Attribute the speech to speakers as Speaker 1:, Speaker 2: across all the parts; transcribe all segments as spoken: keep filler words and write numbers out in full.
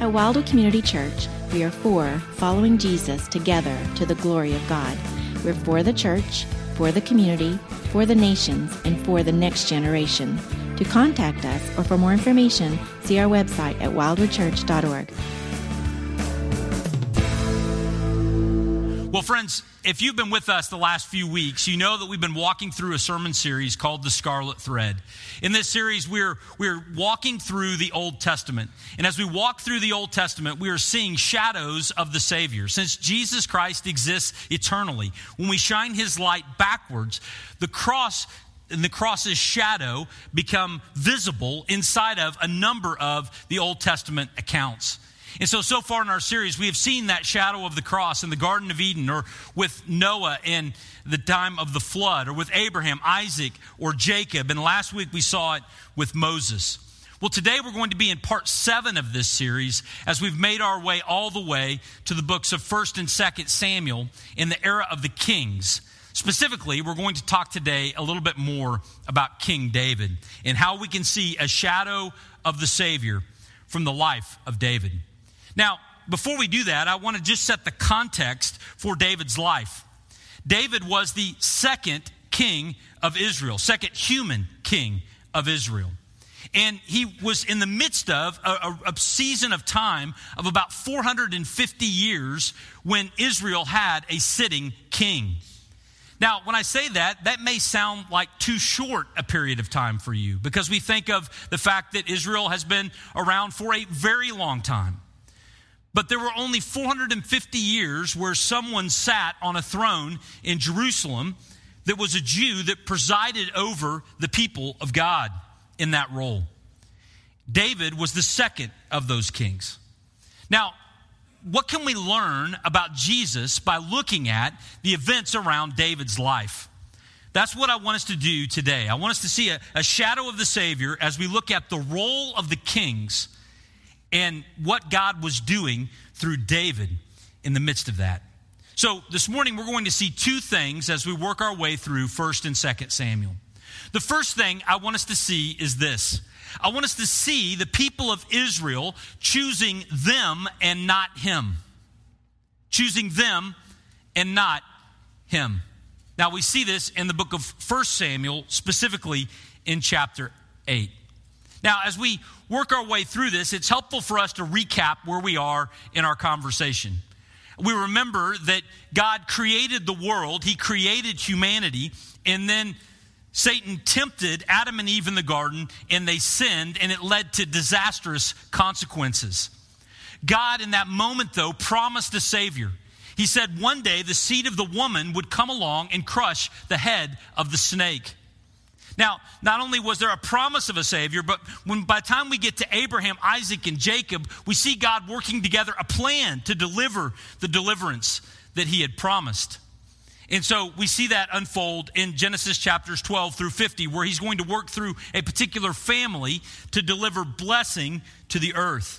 Speaker 1: At Wildwood Community Church, we are for following Jesus together to the glory of God. We're for the church, for the community, for the nations, and for the next generation. To contact us or for more information, see our website at wildwood church dot org.
Speaker 2: Well, friends, if you've been with us the last few weeks, you know that we've been walking through a sermon series called The Scarlet Thread. In this series, we're, we're walking through the Old Testament. And as we walk through the Old Testament, we are seeing shadows of the Savior. Since Jesus Christ exists eternally, when we shine his light backwards, the cross and the cross's shadow become visible inside of a number of the Old Testament accounts. And so, so far in our series, we have seen that shadow of the cross in the Garden of Eden, or with Noah in the time of the flood, or with Abraham, Isaac, or Jacob. And last week we saw it with Moses. Well, today we're going to be in part seven of this series as we've made our way all the way to the books of First and Second Samuel in the era of the kings. Specifically, we're going to talk today a little bit more about King David and how we can see a shadow of the Savior from the life of David. Now, before we do that, I want to just set the context for David's life. David was the second king of Israel, second human king of Israel. And he was in the midst of a, a, a season of time of about four hundred fifty years when Israel had a sitting king. Now, when I say that, that may sound like too short a period of time for you, because we think of the fact that Israel has been around for a very long time. But there were only four hundred fifty years where someone sat on a throne in Jerusalem that was a Jew that presided over the people of God in that role. David was the second of those kings. Now, what can we learn about Jesus by looking at the events around David's life? That's what I want us to do today. I want us to see a, a shadow of the Savior as we look at the role of the kings and what God was doing through David in the midst of that. So this morning we're going to see two things as we work our way through First and Second Samuel. The first thing I want us to see is this. I want us to see the people of Israel choosing them and not him. Choosing them and not him. Now we see this in the book of First Samuel, specifically in chapter eight. Now, as we work our way through this, it's helpful for us to recap where we are in our conversation. We remember that God created the world, he created humanity, and then Satan tempted Adam and Eve in the garden, and they sinned, and it led to disastrous consequences. God, in that moment, though, promised a Savior. He said one day the seed of the woman would come along and crush the head of the snake. Now, not only was there a promise of a Savior, but when by the time we get to Abraham, Isaac, and Jacob, we see God working together a plan to deliver the deliverance that he had promised. And so we see that unfold in Genesis chapters twelve through fifty, where he's going to work through a particular family to deliver blessing to the earth.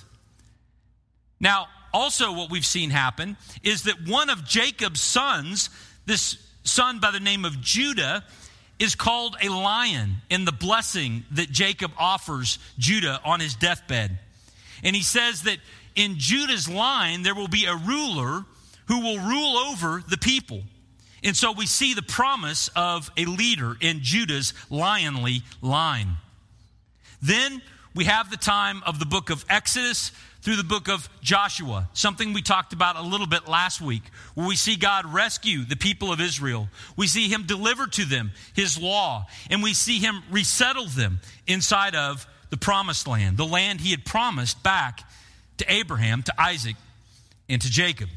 Speaker 2: Now, also what we've seen happen is that one of Jacob's sons, this son by the name of Judah, is called a lion in the blessing that Jacob offers Judah on his deathbed. And he says that in Judah's line, there will be a ruler who will rule over the people. And so we see the promise of a leader in Judah's lionly line. Then we have the time of the book of Exodus through the book of Joshua, something we talked about a little bit last week, where we see God rescue the people of Israel. We see him deliver to them his law, and we see him resettle them inside of the promised land, the land he had promised back to Abraham, to Isaac, and to Jacob.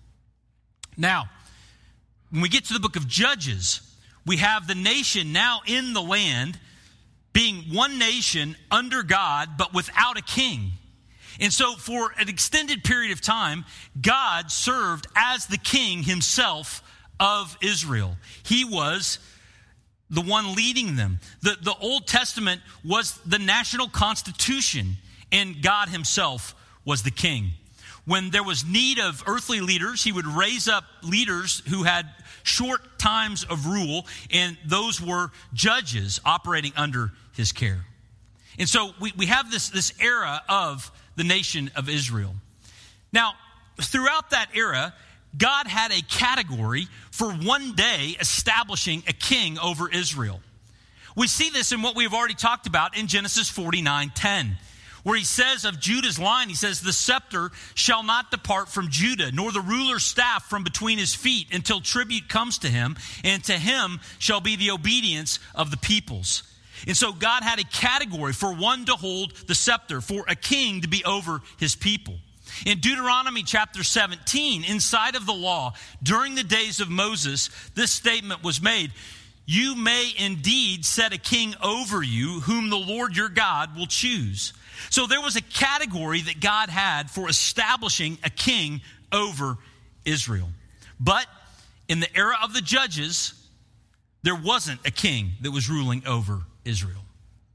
Speaker 2: Now, when we get to the book of Judges, we have the nation now in the land being one nation under God, but without a king. And so for an extended period of time, God served as the king himself of Israel. He was the one leading them. The, the Old Testament was the national constitution, and God himself was the king. When there was need of earthly leaders, he would raise up leaders who had short times of rule, and those were judges operating under his care. And so we, we have this, this era of the nation of Israel. Now, throughout that era, God had a category for one day establishing a king over Israel. We see this in what we've already talked about in Genesis forty-nine ten, where he says of Judah's line, he says, the scepter shall not depart from Judah, nor the ruler's staff from between his feet, until tribute comes to him, and to him shall be the obedience of the peoples. And so God had a category for one to hold the scepter, for a king to be over his people. In Deuteronomy chapter seventeen, inside of the law, during the days of Moses, this statement was made: you may indeed set a king over you, whom the Lord your God will choose. So there was a category that God had for establishing a king over Israel. But in the era of the judges, there wasn't a king that was ruling over Israel.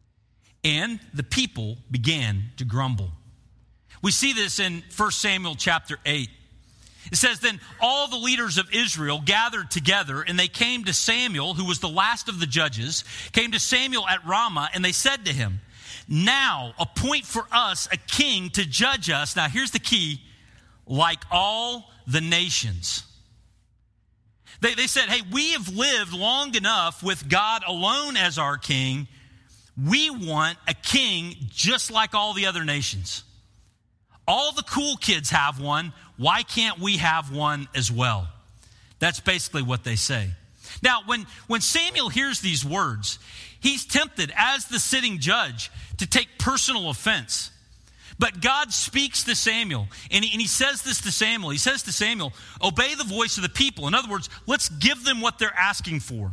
Speaker 2: And the people began to grumble. We see this in First Samuel chapter eight. It says, then all the leaders of Israel gathered together, and they came to Samuel, who was the last of the judges, came to Samuel at Ramah, and they said to him, now appoint for us a king to judge us. Now here's the key: like all the nations. They, they said, hey, we have lived long enough with God alone as our king. We want a king just like all the other nations. All the cool kids have one. Why can't we have one as well? That's basically what they say. Now, when, when Samuel hears these words, he's tempted as the sitting judge to take personal offense. But God speaks to Samuel, and he, and he says this to Samuel. He says to Samuel, obey the voice of the people. In other words, let's give them what they're asking for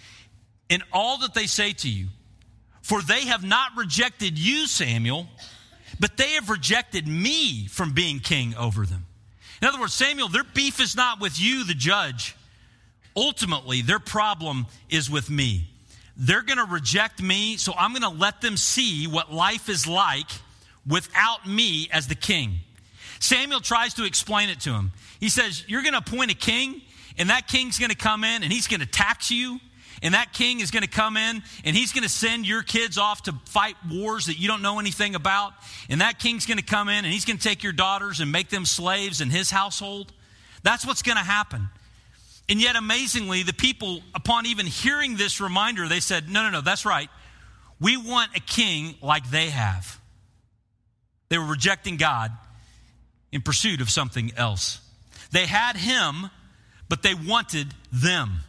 Speaker 2: in all that they say to you. For they have not rejected you, Samuel, but they have rejected me from being king over them. In other words, Samuel, their beef is not with you, the judge. Ultimately, their problem is with me. They're going to reject me, so I'm going to let them see what life is like without me as the king. Samuel tries to explain it to him. He says, you're going to appoint a king, and that king's going to come in, and he's going to tax you. And that king is going to come in, and he's going to send your kids off to fight wars that you don't know anything about. And that king's going to come in, and he's going to take your daughters and make them slaves in his household. That's what's going to happen. And yet, amazingly, the people, upon even hearing this reminder, they said, no, no, no, that's right. We want a king like they have. They were rejecting God in pursuit of something else. They had him, but they wanted them.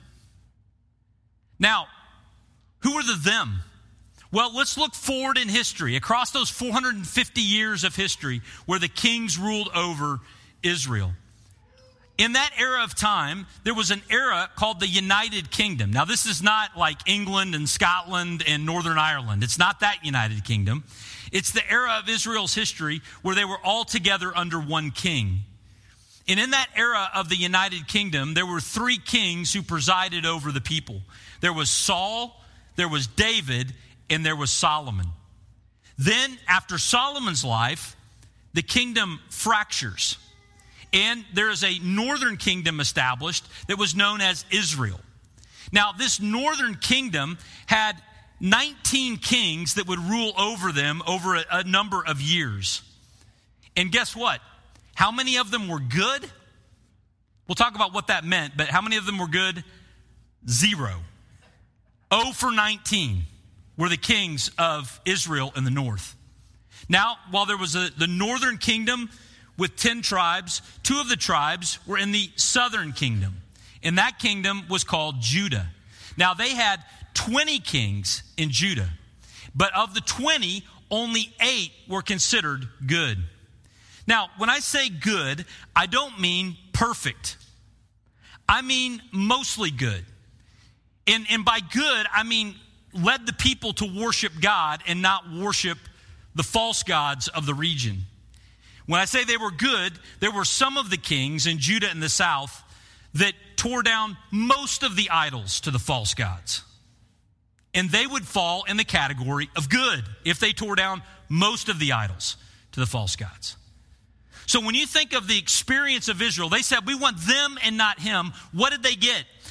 Speaker 2: Now, who are the them? Well, let's look forward in history, across those four hundred fifty years of history where the kings ruled over Israel. In that era of time, there was an era called the United Kingdom. Now, this is not like England and Scotland and Northern Ireland. It's not that United Kingdom. It's the era of Israel's history where they were all together under one king. And in that era of the United Kingdom, there were three kings who presided over the people. There was Saul, there was David, and there was Solomon. Then, after Solomon's life, the kingdom fractures. And there is a northern kingdom established that was known as Israel. Now, this northern kingdom had nineteen kings that would rule over them over a, a number of years. And guess what? How many of them were good? We'll talk about what that meant, but how many of them were good? Zero. zero for nineteen were the kings of Israel in the north. Now, while there was a, the northern kingdom with ten tribes, two of the tribes were in the southern kingdom. And that kingdom was called Judah. Now, they had twenty kings in Judah. But of the twenty, only eight were considered good. Now, when I say good, I don't mean perfect. I mean mostly good. And, and by good, I mean led the people to worship God and not worship the false gods of the region. When I say they were good, there were some of the kings in Judah and the south that tore down most of the idols to the false gods. And they would fall in the category of good if they tore down most of the idols to the false gods. So when you think of the experience of Israel, they said, we want them and not him. What did they get?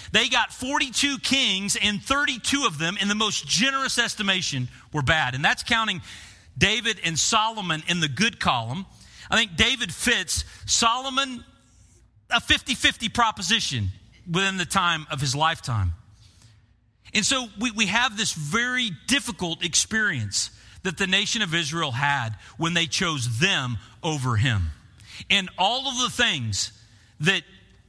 Speaker 2: They got forty-two kings, and thirty-two of them, in the most generous estimation, were bad. And that's counting David and Solomon in the good column. I think David fits. Solomon, a fifty-fifty proposition within the time of his lifetime. And so we, we have this very difficult experience that the nation of Israel had when they chose them over him. And all of the things that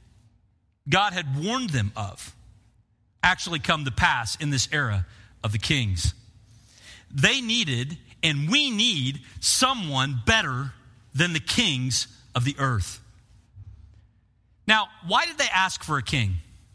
Speaker 2: God had warned them of actually come to pass in this era of the kings. They needed, and we need, someone better than the kings of the earth. Now, why did they ask for a king?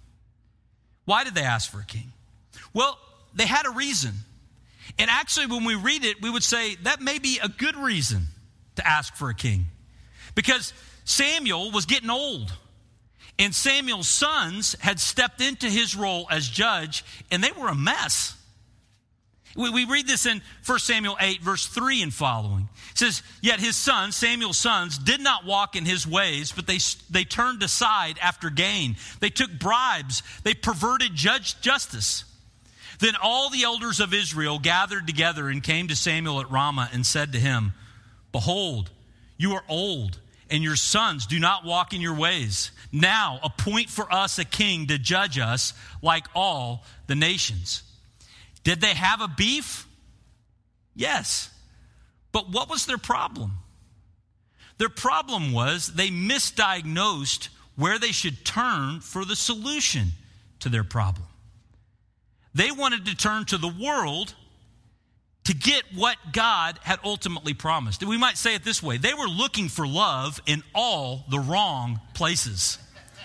Speaker 2: Why did they ask for a king? Well, they had a reason. And actually, when we read it, we would say that may be a good reason to ask for a king. Because Samuel was getting old. And Samuel's sons had stepped into his role as judge, and they were a mess. We, we read this in First Samuel eight, verse three and following. It says, yet his sons, Samuel's sons, did not walk in his ways, but they, they turned aside after gain. They took bribes. They perverted judge justice. Then all the elders of Israel gathered together and came to Samuel at Ramah and said to him, behold, you are old, and your sons do not walk in your ways. Now appoint for us a king to judge us like all the nations. Did they have a beef? Yes. But what was their problem? Their problem was they misdiagnosed where they should turn for the solution to their problem. They wanted to turn to the world to get what God had ultimately promised. And we might say it this way. They were looking for love in all the wrong places.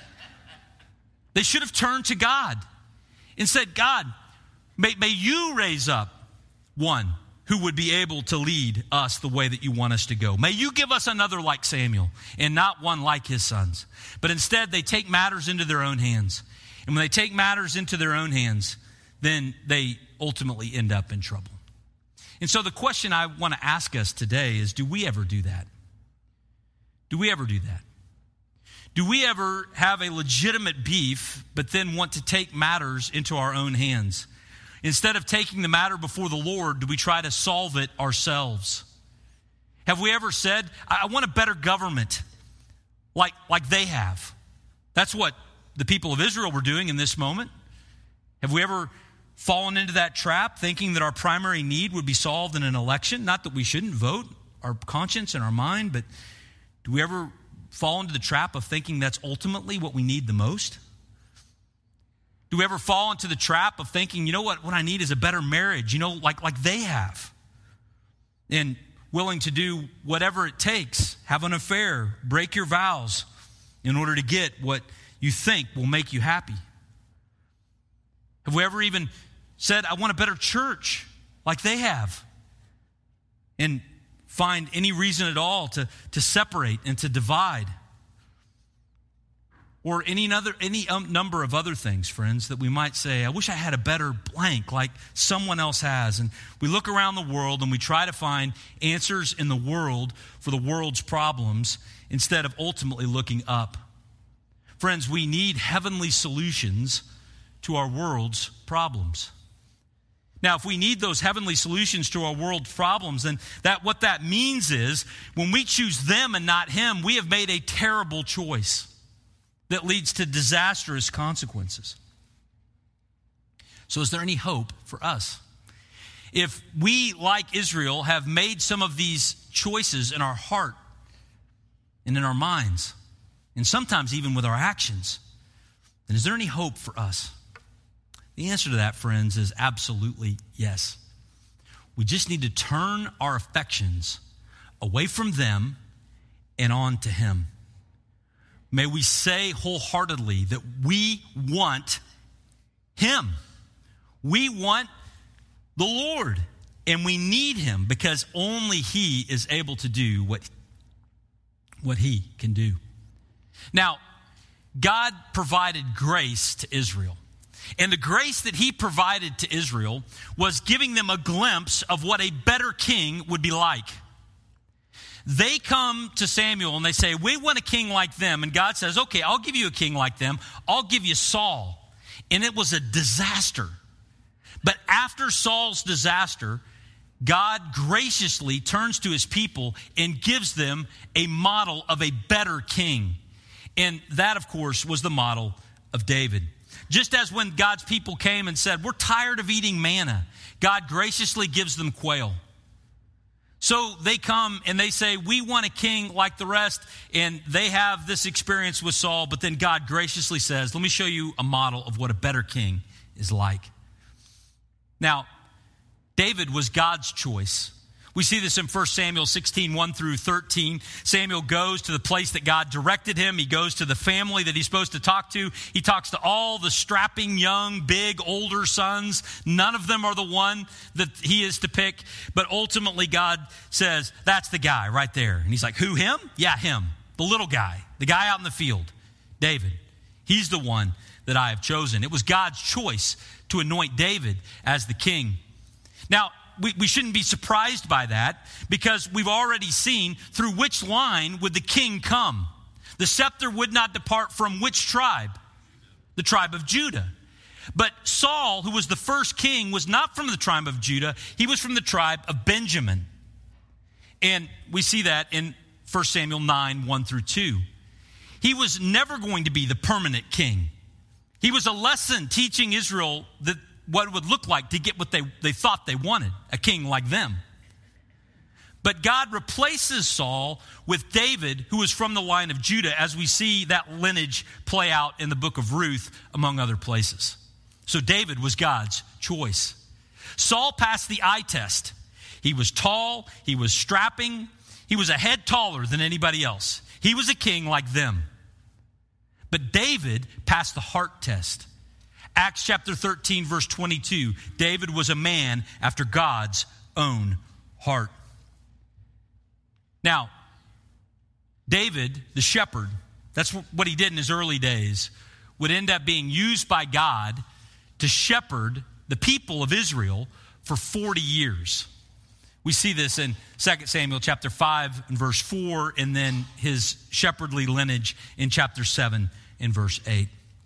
Speaker 2: They should have turned to God and said, God, may, may you raise up one who would be able to lead us the way that you want us to go. May you give us another like Samuel and not one like his sons. But instead, they take matters into their own hands. And when they take matters into their own hands, then they ultimately end up in trouble. And so the question I want to ask us today is, do we ever do that? Do we ever do that? Do we ever have a legitimate beef, but then want to take matters into our own hands? Instead of taking the matter before the Lord, do we try to solve it ourselves? Have we ever said, I want a better government like, like they have? That's what the people of Israel were doing in this moment. Have we ever fallen into that trap, thinking that our primary need would be solved in an election? Not that we shouldn't vote, our conscience and our mind, but do we ever fall into the trap of thinking that's ultimately what we need the most? Do we ever fall into the trap of thinking, you know what, what I need is a better marriage, you know, like, like they have, and willing to do whatever it takes, have an affair, break your vows in order to get what you think will make you happy? Have we ever even said, I want a better church like they have, and find any reason at all to, to separate and to divide? Or any other, any um, number of other things, friends, that we might say, I wish I had a better blank like someone else has. And we look around the world and we try to find answers in the world for the world's problems instead of ultimately looking up. Friends, we need heavenly solutions to our world's problems. Now, if we need those heavenly solutions to our world's problems, then that what that means is when we choose them and not him, we have made a terrible choice that leads to disastrous consequences. So is there any hope for us? If we, like Israel, have made some of these choices in our heart and in our minds, and sometimes even with our actions, then is there any hope for us? The answer to that, friends, is absolutely yes. We just need to turn our affections away from them and on to him. May we say wholeheartedly that we want him. We want the Lord, and we need him because only he is able to do what, what he can do. Now, God provided grace to Israel. And the grace that he provided to Israel was giving them a glimpse of what a better king would be like. They come to Samuel and they say, we want a king like them. And God says, okay, I'll give you a king like them. I'll give you Saul. and it was a disaster. But after Saul's disaster, God graciously turns to his people and gives them a model of a better king. And that, of course, was the model of David. Just as when God's people came and said, we're tired of eating manna, God graciously gives them quail. So they come and they say, we want a king like the rest, and they have this experience with Saul, but then God graciously says, let me show you a model of what a better king is like. Now, David was God's choice. We see this in First Samuel sixteen, one through thirteen. Samuel goes to the place that God directed him. He goes to the family that he's supposed to talk to. He talks to all the strapping, young, big, older sons. None of them are the one that he is to pick. But ultimately, God says, that's the guy right there. And he's like, who, him? Yeah, him. The little guy. The guy out in the field. David. He's the one that I have chosen. It was God's choice to anoint David as the king. Now, We, we shouldn't be surprised by that, because we've already seen through which line would the king come. The scepter would not depart from which tribe? The tribe of Judah. But Saul, who was the first king, was not from the tribe of Judah. He was from the tribe of Benjamin. And we see that in First Samuel nine, one through two. He was never going to be the permanent king. He was a lesson teaching Israel that what it would look like to get what they, they thought they wanted, a king like them. But God replaces Saul with David, who is from the line of Judah, as we see that lineage play out in the book of Ruth, among other places. So David was God's choice. Saul passed the eye test. He was tall, he was strapping, he was a head taller than anybody else. He was a king like them. But David passed the heart test. Acts chapter thirteen, verse twenty-two, David was a man after God's own heart. Now, David, the shepherd, that's what he did in his early days, would end up being used by God to shepherd the people of Israel for forty years. We see this in Second Samuel chapter five and verse four, and then his shepherdly lineage in chapter seven and verse eight.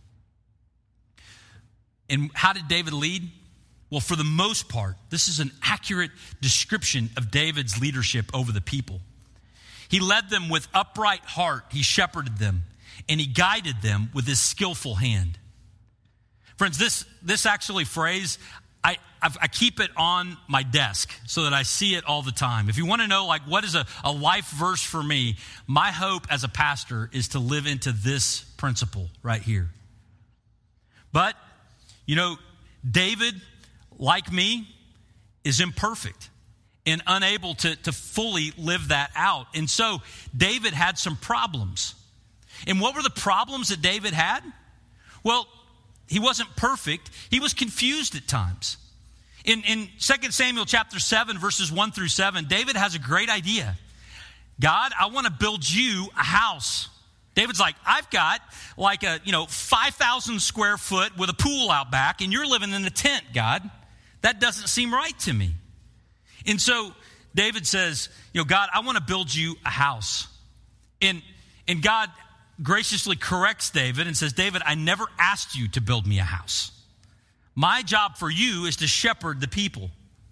Speaker 2: And how did David lead? Well, for the most part, this is an accurate description of David's leadership over the people. He led them with upright heart. He shepherded them, and he guided them with his skillful hand. Friends, this, this actually phrase, I, I've, I keep it on my desk so that I see it all the time. If you want to know, like, what is a, a life verse for me, my hope as a pastor is to live into this principle right here. But you know, David, like me, is imperfect and unable to, to fully live that out. And so David had some problems. And what were the problems that David had? Well, he wasn't perfect. He was confused at times. In, in Second Samuel chapter seven, verses one through seven, David has a great idea. God, I want to build you a house. David's like, I've got like a, you know, five thousand square foot with a pool out back, and you're living in a tent, God. That doesn't seem right to me. And so David says, you know, God, I want to build you a house. And, and God graciously corrects David and says, David, I never asked you to build me a house. My job for you is to shepherd the people.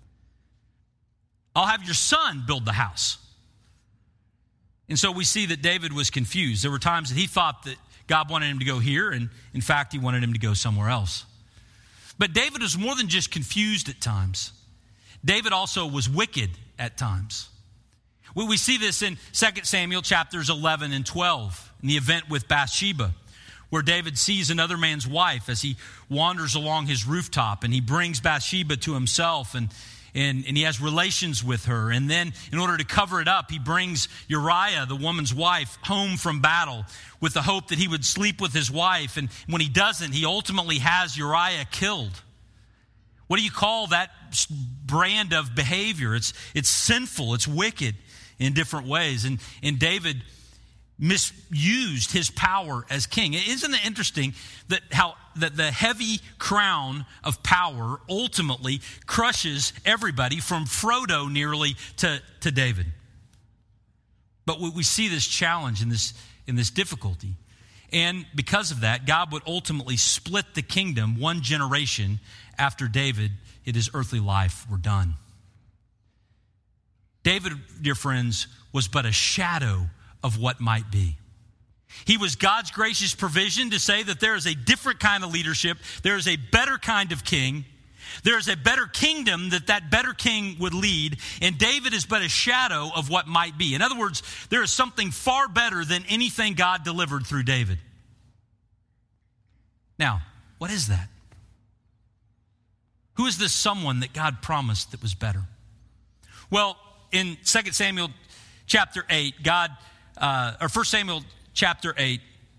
Speaker 2: I'll have your son build the house. And so we see that David was confused. There were times that he thought that God wanted him to go here, and in fact, he wanted him to go somewhere else. But David was more than just confused at times. David also was wicked at times. We see this in Second Samuel chapters eleven and twelve, in the event with Bathsheba, where David sees another man's wife as he wanders along his rooftop, and he brings Bathsheba to himself, and And, and he has relations with her. And then in order to cover it up, he brings Uriah, the woman's wife, home from battle with the hope that he would sleep with his wife. And when he doesn't, he ultimately has Uriah killed. What do you call that brand of behavior? It's, it's sinful. It's wicked in different ways. And, and David misused his power as king. Isn't it interesting that how that the heavy crown of power ultimately crushes everybody from Frodo nearly to, to David? But we, we see this challenge and this, in this difficulty. And because of that, God would ultimately split the kingdom one generation after David and his earthly life were done. David, dear friends, was but a shadow of what might be. He was God's gracious provision to say that there is a different kind of leadership. There is a better kind of king. There is a better kingdom that that better king would lead. And David is but a shadow of what might be. In other words, there is something far better than anything God delivered through David. Now, what is that? Who is this someone that God promised that was better? Well, in Second Samuel chapter eight, God, uh, or First Samuel chapter eight,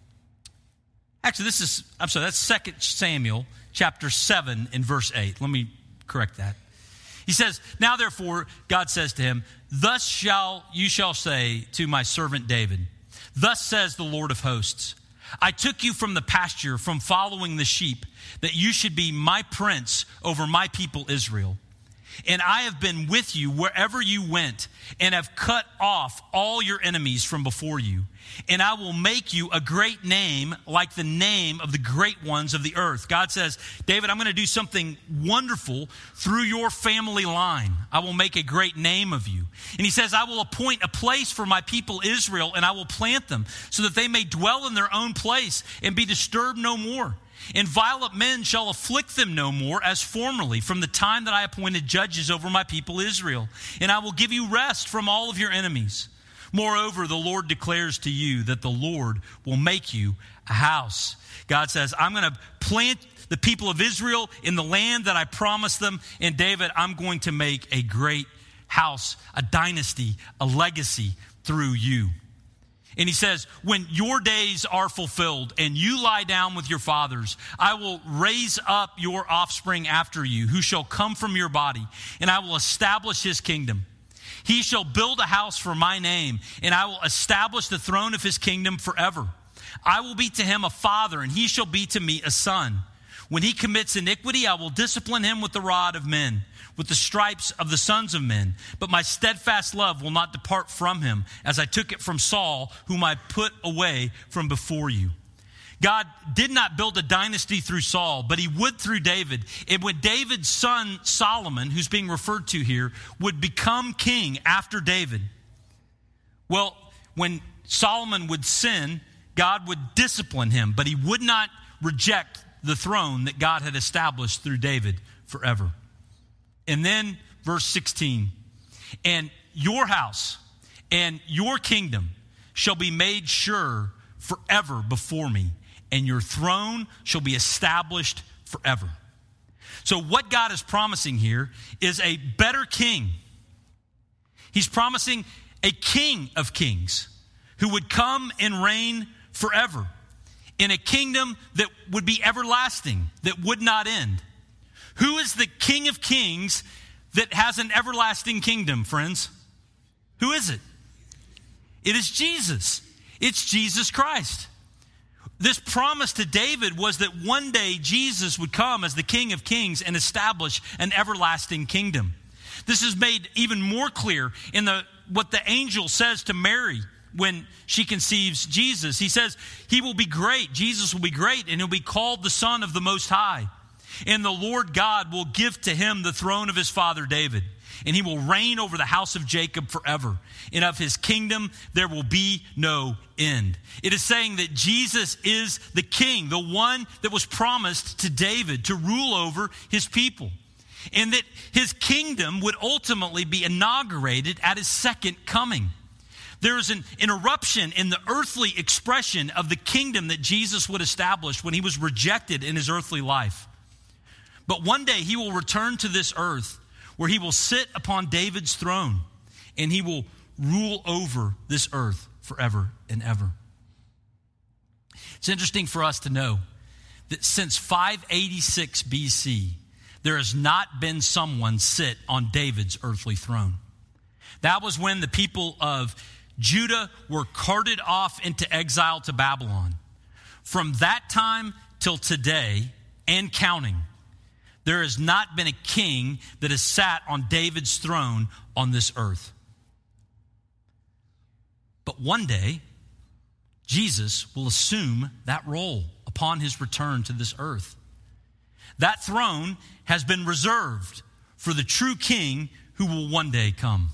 Speaker 2: actually this is, I'm sorry, that's Second Samuel chapter seven in verse eight. Let me correct that. He says, now therefore, God says to him, thus shall you shall say to my servant David, thus says the Lord of hosts, I took you from the pasture, from following the sheep, that you should be my prince over my people Israel. And I have been with you wherever you went, and have cut off all your enemies from before you. And I will make you a great name, like the name of the great ones of the earth. God says, David, I'm going to do something wonderful through your family line. I will make a great name of you. And he says, I will appoint a place for my people Israel, and I will plant them, so that they may dwell in their own place and be disturbed no more. And violent men shall afflict them no more as formerly, from the time that I appointed judges over my people Israel. And I will give you rest from all of your enemies. Moreover, the Lord declares to you that the Lord will make you a house. God says, I'm going to plant the people of Israel in the land that I promised them. And David, I'm going to make a great house, a dynasty, a legacy through you. And he says, when your days are fulfilled and you lie down with your fathers, I will raise up your offspring after you, who shall come from your body, and I will establish his kingdom. He shall build a house for my name, and I will establish the throne of his kingdom forever. I will be to him a father, and he shall be to me a son. When he commits iniquity, I will discipline him with the rod of men, with the stripes of the sons of men. But my steadfast love will not depart from him, as I took it from Saul, whom I put away from before you. God did not build a dynasty through Saul, but he would through David. And when David's son Solomon, who's being referred to here, would become king after David, well, when Solomon would sin, God would discipline him, but he would not reject the throne that God had established through David forever. And then verse sixteen, and your house and your kingdom shall be made sure forever before me, and your throne shall be established forever. So what God is promising here is a better king. He's promising a king of kings who would come and reign forever in a kingdom that would be everlasting, that would not end. Who is the King of Kings that has an everlasting kingdom, friends? Who is it? It is Jesus. It's Jesus Christ. This promise to David was that one day Jesus would come as the King of Kings and establish an everlasting kingdom. This is made even more clear in the what the angel says to Mary when she conceives Jesus. He says, he will be great. Jesus will be great, and he'll be called the Son of the Most High. And the Lord God will give to him the throne of his father David, and he will reign over the house of Jacob forever. And of his kingdom there will be no end. It is saying that Jesus is the king, the one that was promised to David to rule over his people. And that his kingdom would ultimately be inaugurated at his second coming. There is an interruption in the earthly expression of the kingdom that Jesus would establish when he was rejected in his earthly life. But one day he will return to this earth where he will sit upon David's throne and he will rule over this earth forever and ever. It's interesting for us to know that since five eighty-six B C, there has not been someone sit on David's earthly throne. That was when the people of Judah were carted off into exile to Babylon. From that time till today and counting, there has not been a king that has sat on David's throne on this earth. But one day, Jesus will assume that role upon his return to this earth. That throne has been reserved for the true king who will one day come.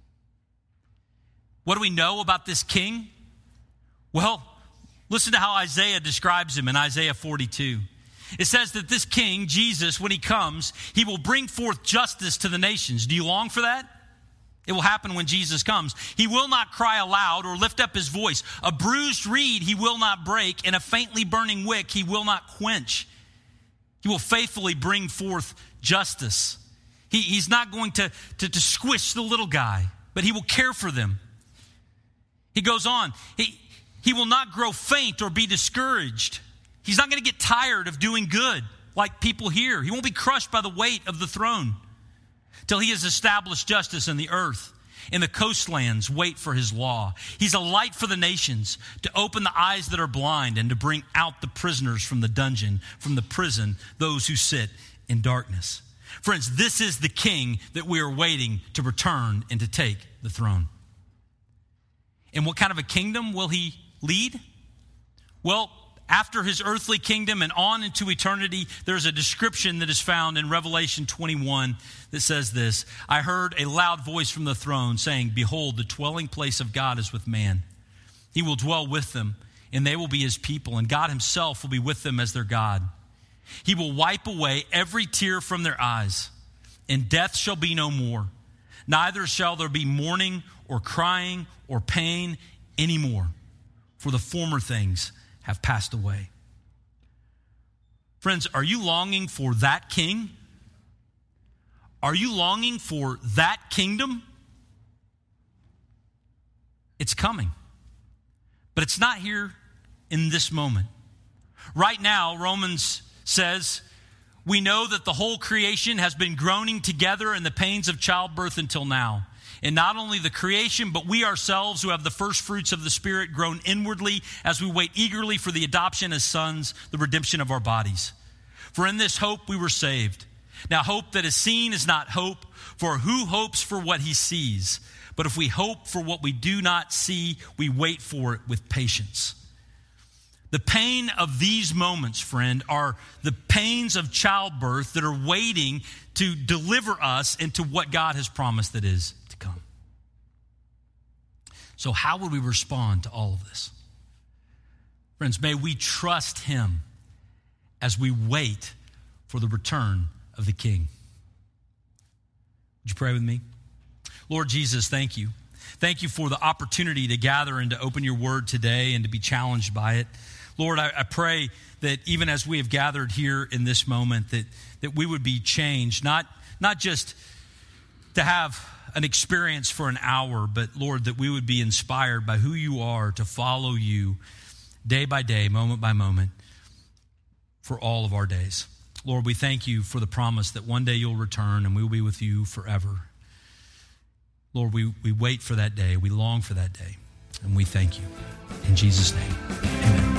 Speaker 2: What do we know about this king? Well, listen to how Isaiah describes him in Isaiah forty-two. It says that this king, Jesus, when he comes, he will bring forth justice to the nations. Do you long for that? It will happen when Jesus comes. He will not cry aloud or lift up his voice. A bruised reed he will not break, and a faintly burning wick he will not quench. He will faithfully bring forth justice. He, he's not going to, to, to squish the little guy, but he will care for them. He goes on. He, he will not grow faint or be discouraged. He's not going to get tired of doing good like people here. He won't be crushed by the weight of the throne till he has established justice in the earth. In the coastlands, wait for his law. He's a light for the nations, to open the eyes that are blind and to bring out the prisoners from the dungeon, from the prison, those who sit in darkness. Friends, this is the king that we are waiting to return and to take the throne. And what kind of a kingdom will he lead? Well, after his earthly kingdom and on into eternity, there's a description that is found in Revelation twenty-one that says this: I heard a loud voice from the throne saying, behold, the dwelling place of God is with man. He will dwell with them, and they will be his people, and God himself will be with them as their God. He will wipe away every tear from their eyes, and death shall be no more. Neither shall there be mourning or crying or pain anymore, for the former things have passed away. Friends, are you longing for that king? Are you longing for that kingdom? It's coming, but it's not here in this moment. Right now, Romans says, we know that the whole creation has been groaning together in the pains of childbirth until now. And not only the creation, but we ourselves who have the first fruits of the Spirit groan inwardly as we wait eagerly for the adoption as sons, the redemption of our bodies. For in this hope we were saved. Now hope that is seen is not hope, for who hopes for what he sees? But if we hope for what we do not see, we wait for it with patience. The pain of these moments, friend, are the pains of childbirth that are waiting to deliver us into what God has promised that is to come. So how would we respond to all of this? Friends, may we trust him as we wait for the return of the King. Would you pray with me? Lord Jesus, thank you. Thank you for the opportunity to gather and to open your word today and to be challenged by it. Lord, I, I pray that even as we have gathered here in this moment, that, that we would be changed, not, not just to have an experience for an hour, but Lord, that we would be inspired by who you are to follow you day by day, moment by moment, for all of our days. Lord, we thank you for the promise that one day you'll return and we will be with you forever. Lord, we, we wait for that day. We long for that day. And we thank you. In Jesus' name, amen.